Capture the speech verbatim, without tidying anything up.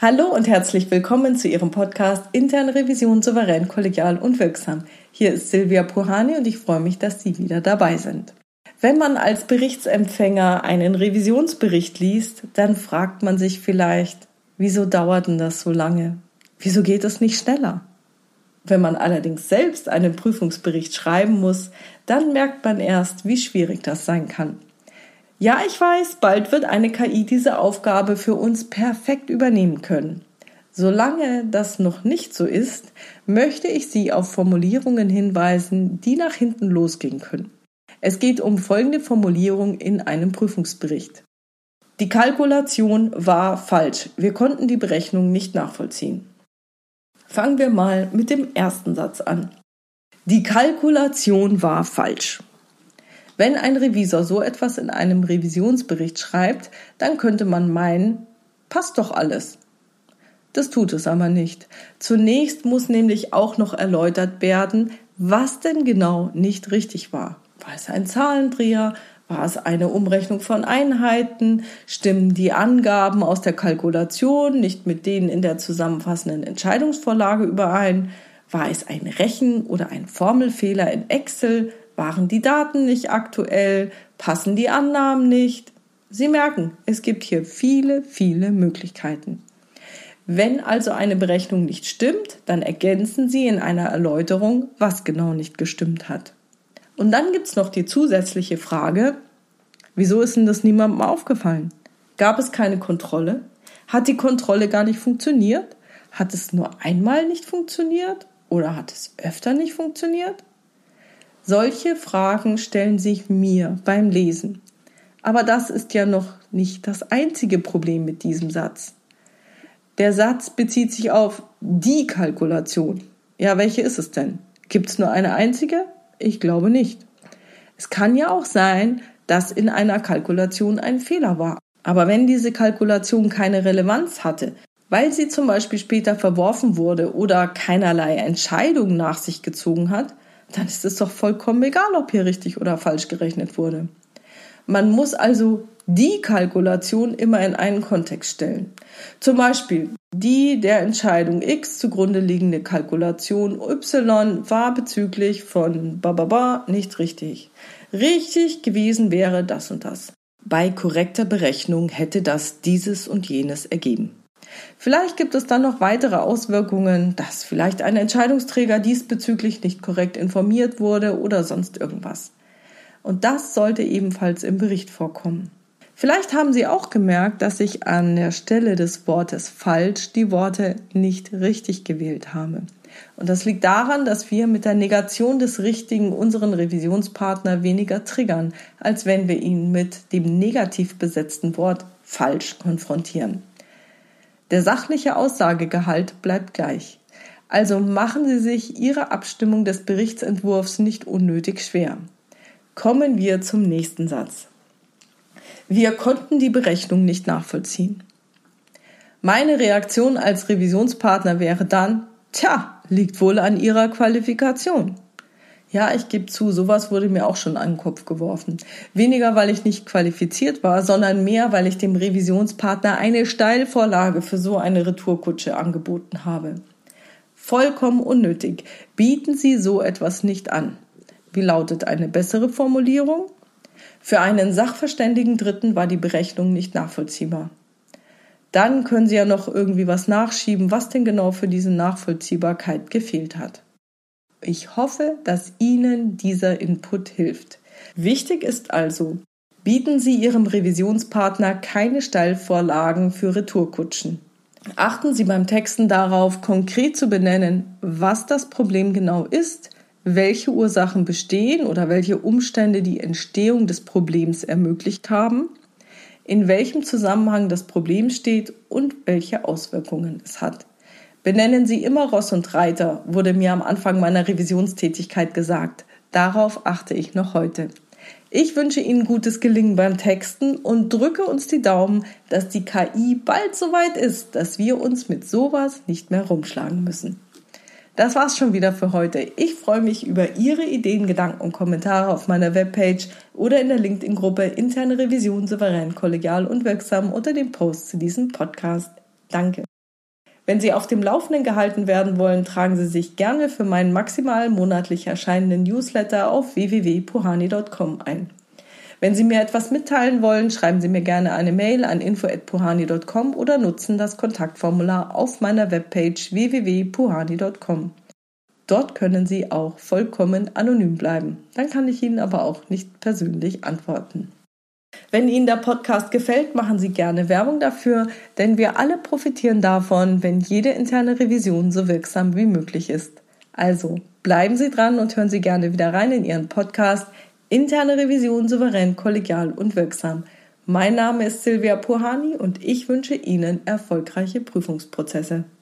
Hallo und herzlich willkommen zu Ihrem Podcast Interne Revision souverän, kollegial und wirksam. Hier ist Silvia Puhani und ich freue mich, dass Sie wieder dabei sind. Wenn man als Berichtsempfänger einen Revisionsbericht liest, dann fragt man sich vielleicht, wieso dauert denn das so lange? Wieso geht es nicht schneller? Wenn man allerdings selbst einen Prüfungsbericht schreiben muss, dann merkt man erst, wie schwierig das sein kann. Ja, ich weiß, bald wird eine K I diese Aufgabe für uns perfekt übernehmen können. Solange das noch nicht so ist, möchte ich Sie auf Formulierungen hinweisen, die nach hinten losgehen können. Es geht um folgende Formulierung in einem Prüfungsbericht. Die Kalkulation war falsch. Wir konnten die Berechnung nicht nachvollziehen. Fangen wir mal mit dem ersten Satz an. Die Kalkulation war falsch. Wenn ein Revisor so etwas in einem Revisionsbericht schreibt, dann könnte man meinen, passt doch alles. Das tut es aber nicht. Zunächst muss nämlich auch noch erläutert werden, was denn genau nicht richtig war. War es ein Zahlendreher? War es eine Umrechnung von Einheiten? Stimmen die Angaben aus der Kalkulation nicht mit denen in der zusammenfassenden Entscheidungsvorlage überein? War es ein Rechen- oder ein Formelfehler in Excel? Waren die Daten nicht aktuell? Passen die Annahmen nicht? Sie merken, es gibt hier viele, viele Möglichkeiten. Wenn also eine Berechnung nicht stimmt, dann ergänzen Sie in einer Erläuterung, was genau nicht gestimmt hat. Und dann gibt es noch die zusätzliche Frage, wieso ist denn das niemandem aufgefallen? Gab es keine Kontrolle? Hat die Kontrolle gar nicht funktioniert? Hat es nur einmal nicht funktioniert? Oder hat es öfter nicht funktioniert? Solche Fragen stellen sich mir beim Lesen. Aber das ist ja noch nicht das einzige Problem mit diesem Satz. Der Satz bezieht sich auf die Kalkulation. Ja, welche ist es denn? Gibt es nur eine einzige? Ich glaube nicht. Es kann ja auch sein, dass in einer Kalkulation ein Fehler war. Aber wenn diese Kalkulation keine Relevanz hatte, weil sie zum Beispiel später verworfen wurde oder keinerlei Entscheidung nach sich gezogen hat, dann ist es doch vollkommen egal, ob hier richtig oder falsch gerechnet wurde. Man muss also die Kalkulation immer in einen Kontext stellen. Zum Beispiel, die der Entscheidung X zugrunde liegende Kalkulation Y war bezüglich von bababa nicht richtig. Richtig gewesen wäre das und das. Bei korrekter Berechnung hätte das dieses und jenes ergeben. Vielleicht gibt es dann noch weitere Auswirkungen, dass vielleicht ein Entscheidungsträger diesbezüglich nicht korrekt informiert wurde oder sonst irgendwas. Und das sollte ebenfalls im Bericht vorkommen. Vielleicht haben Sie auch gemerkt, dass ich an der Stelle des Wortes falsch die Worte nicht richtig gewählt habe. Und das liegt daran, dass wir mit der Negation des Richtigen unseren Revisionspartner weniger triggern, als wenn wir ihn mit dem negativ besetzten Wort falsch konfrontieren. Der sachliche Aussagegehalt bleibt gleich. Also machen Sie sich Ihre Abstimmung des Berichtsentwurfs nicht unnötig schwer. Kommen wir zum nächsten Satz. Wir konnten die Berechnung nicht nachvollziehen. Meine Reaktion als Revisionspartner wäre dann, tja, liegt wohl an Ihrer Qualifikation. Ja, ich gebe zu, sowas wurde mir auch schon an den Kopf geworfen. Weniger, weil ich nicht qualifiziert war, sondern mehr, weil ich dem Revisionspartner eine Steilvorlage für so eine Retourkutsche angeboten habe. Vollkommen unnötig. Bieten Sie so etwas nicht an. Wie lautet eine bessere Formulierung? Für einen sachverständigen Dritten war die Berechnung nicht nachvollziehbar. Dann können Sie ja noch irgendwie was nachschieben, was denn genau für diese Nachvollziehbarkeit gefehlt hat. Ich hoffe, dass Ihnen dieser Input hilft. Wichtig ist also, bieten Sie Ihrem Revisionspartner keine Steilvorlagen für Retourkutschen. Achten Sie beim Texten darauf, konkret zu benennen, was das Problem genau ist, welche Ursachen bestehen oder welche Umstände die Entstehung des Problems ermöglicht haben, in welchem Zusammenhang das Problem steht und welche Auswirkungen es hat. Benennen Sie immer Ross und Reiter, wurde mir am Anfang meiner Revisionstätigkeit gesagt. Darauf achte ich noch heute. Ich wünsche Ihnen gutes Gelingen beim Texten und drücke uns die Daumen, dass die K I bald so weit ist, dass wir uns mit sowas nicht mehr rumschlagen müssen. Das war's schon wieder für heute. Ich freue mich über Ihre Ideen, Gedanken und Kommentare auf meiner Webpage oder in der LinkedIn-Gruppe Interne Revision souverän, kollegial und wirksam unter dem Post zu diesem Podcast. Danke. Wenn Sie auf dem Laufenden gehalten werden wollen, tragen Sie sich gerne für meinen maximal monatlich erscheinenden Newsletter auf w w w punkt puhani punkt com ein. Wenn Sie mir etwas mitteilen wollen, schreiben Sie mir gerne eine Mail an info at puhani punkt com oder nutzen das Kontaktformular auf meiner Webpage w w w punkt puhani punkt com. Dort können Sie auch vollkommen anonym bleiben. Dann kann ich Ihnen aber auch nicht persönlich antworten. Wenn Ihnen der Podcast gefällt, machen Sie gerne Werbung dafür, denn wir alle profitieren davon, wenn jede interne Revision so wirksam wie möglich ist. Also bleiben Sie dran und hören Sie gerne wieder rein in Ihren Podcast Interne Revision souverän, kollegial und wirksam. Mein Name ist Silvia Puhani und ich wünsche Ihnen erfolgreiche Prüfungsprozesse.